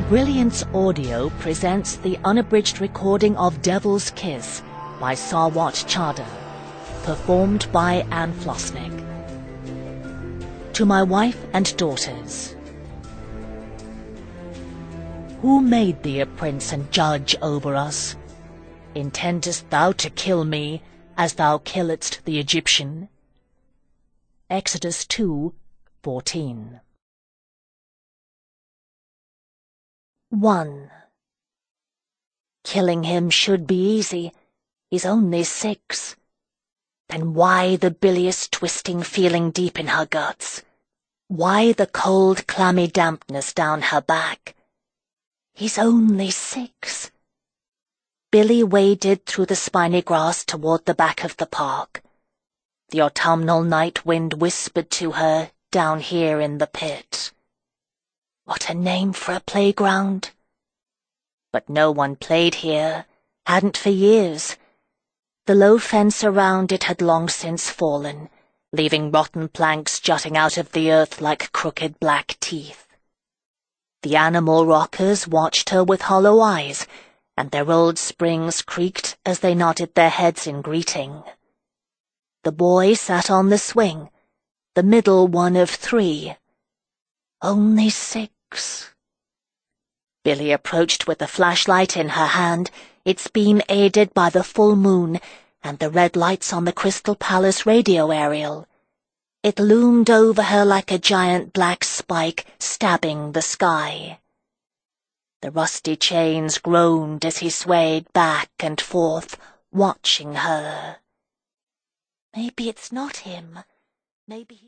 Brilliance Audio presents the unabridged recording of Devil's Kiss by Sarwat Chadha, performed by Anne Flosnick. To my wife and daughters. Who made thee a prince and judge over us? Intendest thou to kill me, as thou killedst the Egyptian? Exodus 2:14. 1. Killing him should be easy. He's only 6. Then why the bilious twisting feeling deep in her guts? Why the cold, clammy dampness down her back? He's only 6. Billy waded through the spiny grass toward the back of the park. The autumnal night wind whispered to her down here in the pit. What a name for a playground. But no one played here, hadn't for years. The low fence around it had long since fallen, leaving rotten planks jutting out of the earth like crooked black teeth. The animal rockers watched her with hollow eyes, and their old springs creaked as they nodded their heads in greeting. The boy sat on the swing, the middle one of 3. Only 6. Billy approached with the flashlight in her hand, its beam aided by the full moon and the red lights on the Crystal Palace radio aerial. It loomed over her like a giant black spike stabbing the sky. The rusty chains groaned as he swayed back and forth, watching her. Maybe it's not him. Maybe